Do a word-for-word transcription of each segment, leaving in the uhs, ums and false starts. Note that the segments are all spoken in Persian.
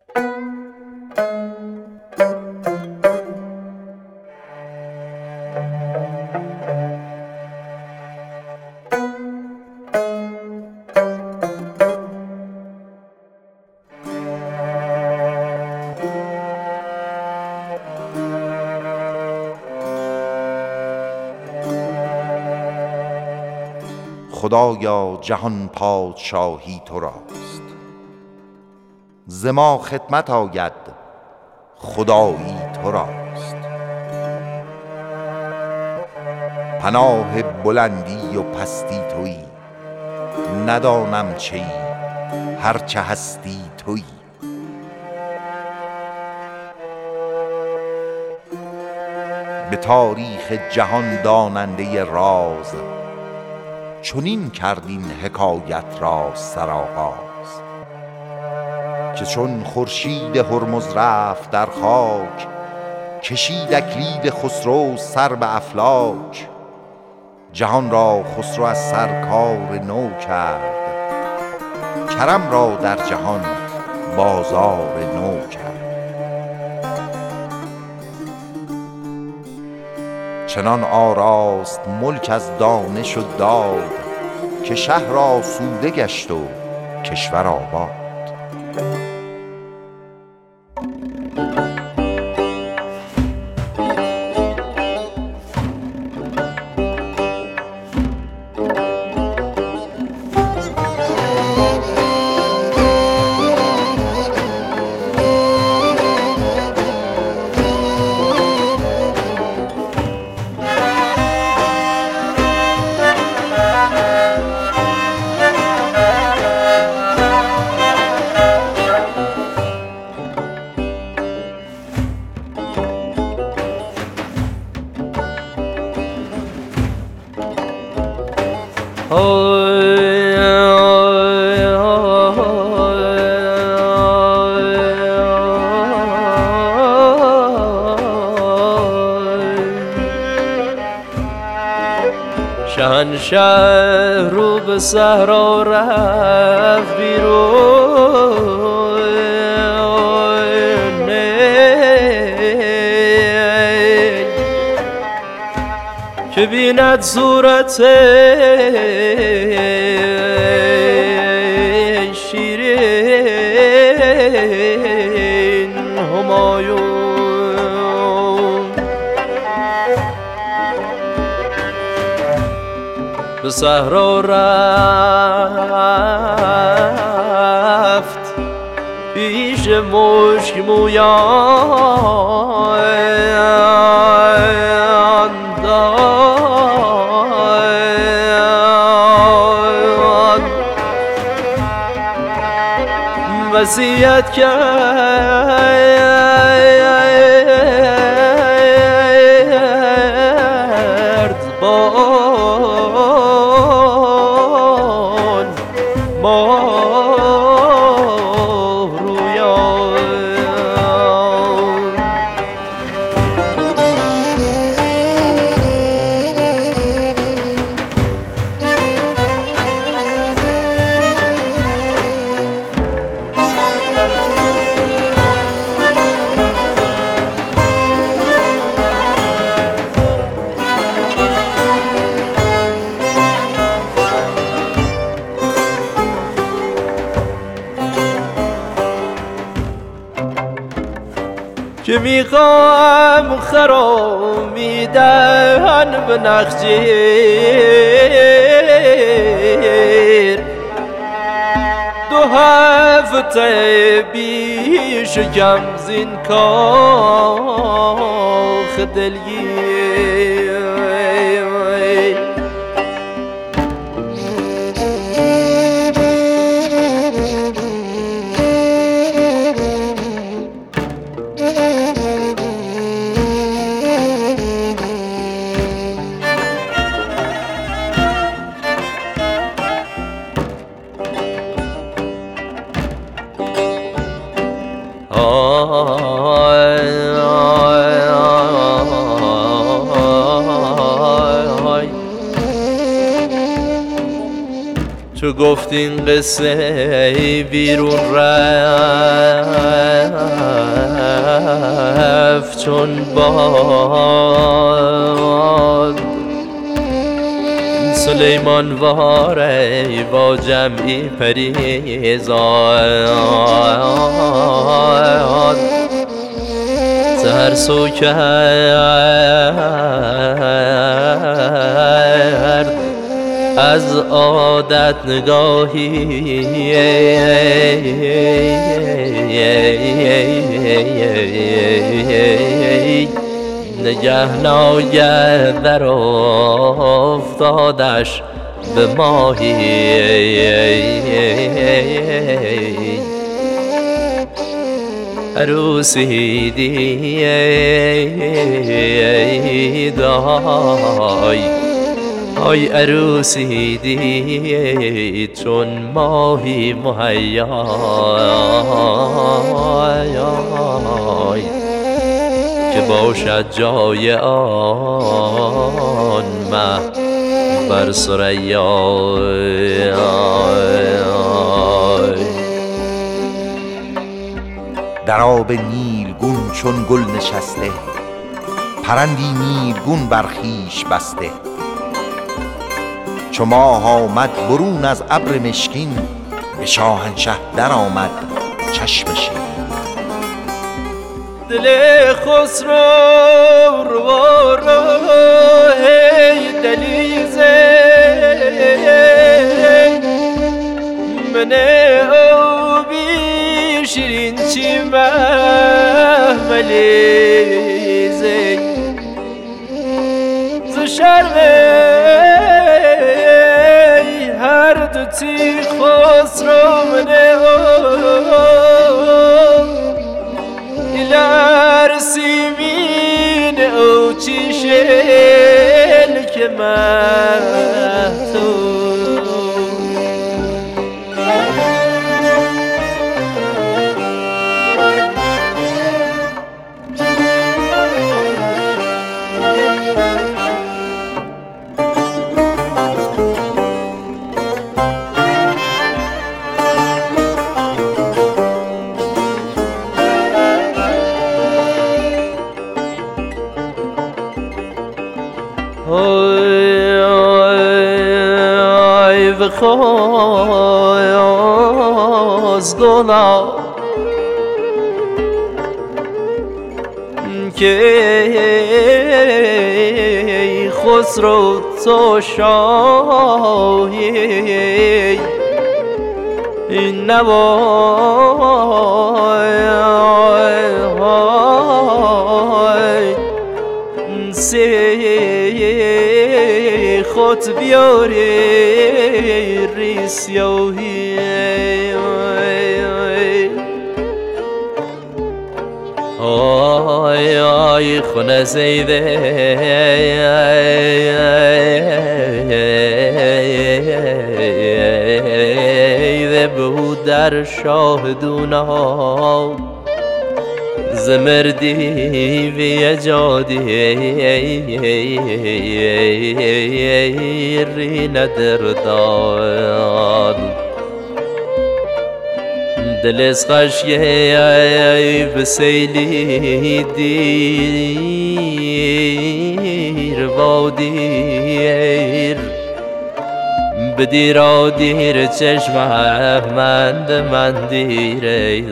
خدایا جهان پادشاهی تو راست، ز ما خدمت آید خدایی تو راست. پناه بلندی و پستی تویی، ندانم چیی هرچه هستی تویی. به تاریخ جهان داننده راز، چنین کردین حکایت را سرآغاز. که چون خورشید هرمز رفت در خاک، کشید اکلید خسرو سر به افلاک. جهان را خسرو از سر کار نو کرد، کرم را در جهان بازار نو کرد. چنان آراست ملک از دانش و داد، که شهر آسوده گشت و کشور آباد. شهنشه رو به صحرا رفت بیرون، که بیند صورت شیرین همایون. به صحرا رفت پیش مشک مویان داد، وصیت کرد با که میخوام خرامیدن به نخجیر، دو هفته بیش کم زین کاخ دلگیر. چو گفت این قصه بیرون رفت چون باد سلیمان واره با جمعی پریزاد سهر سو کرد از عادت نگاهی نگه ناید در افتادش به ماهی عروسی دید آی آی عروسی دید چون ماهی مهیا که باشد جای آن مه بر ثریا در آب نیلگون چون گل نشسته پرندی نیلگون بر خویش بسته چو ماه آمد برون از ابر مشکین به شاهنشه در آمد چشم شیرین دل خسرو رو رو هی دلیزه من او بی شیرین چی محملیزه ز شرمه هر دو تی خسرو من ایلر سیمین او چی شل که محتوب آی آی و خواست گناه که خسرو تو شاهی نوای سی خود بیاری ریسیوهی آی آی خونه زیده بود در شاهدونا زمردی وی جادی ری ندردان دل از خشیه بسیلی دیر و دیر بدیرا دیر چشم مند من دیر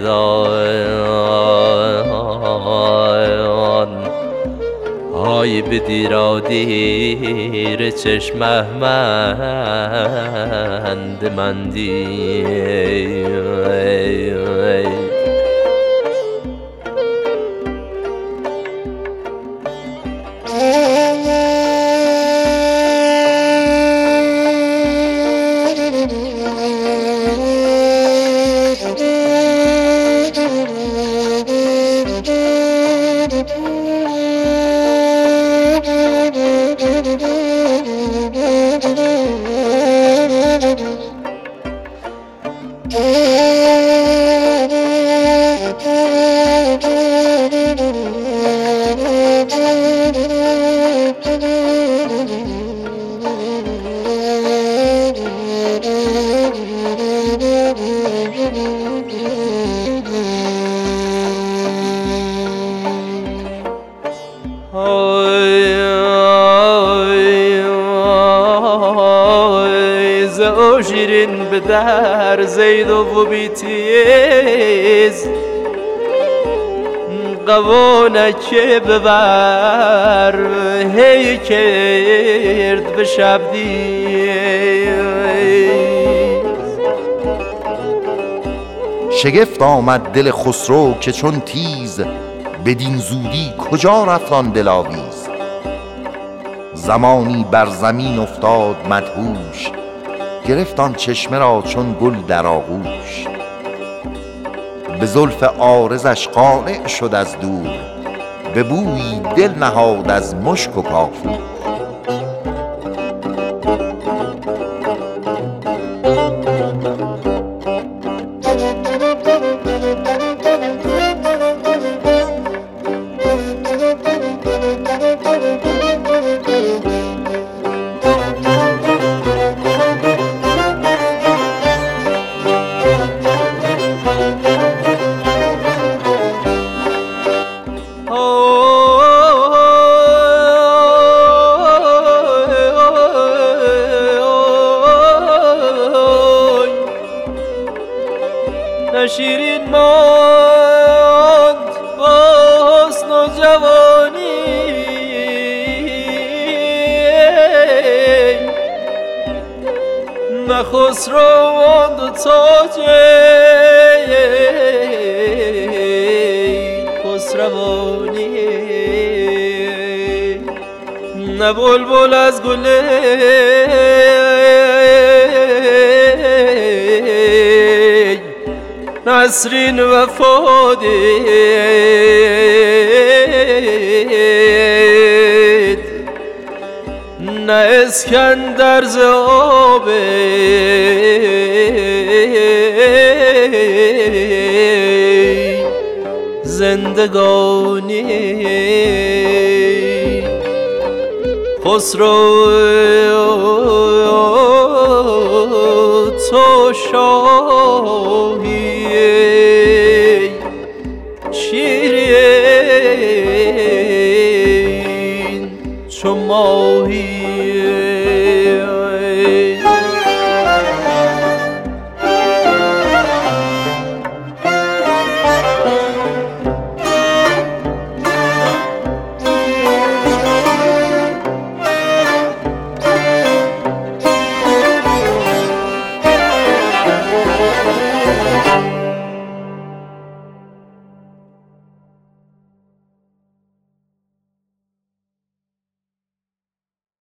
ایدان های بدیرا دیر چشم مند من دیر Oh در زید و بیتیز قوانک ببر هی کرد به شبدیز. شگفت آمد دل خسرو که چون تیز بدین زودی کجا رفت آن دلاویز. زمانی بر زمین افتاد مدهوش گرفت آن چشمه را چون گل در آغوش. به زلف عارضش قانع شد از دور به بویی دل نهاد از مشک و کافور. شیرین ماند با حسن و جوانی نه خسرو ماند و تاج خسروانی نه بلبل از گله نسرین وفادید نه اسکندر ز آب زندگانی. خسرو تو شاهی شیرین چو ماهی.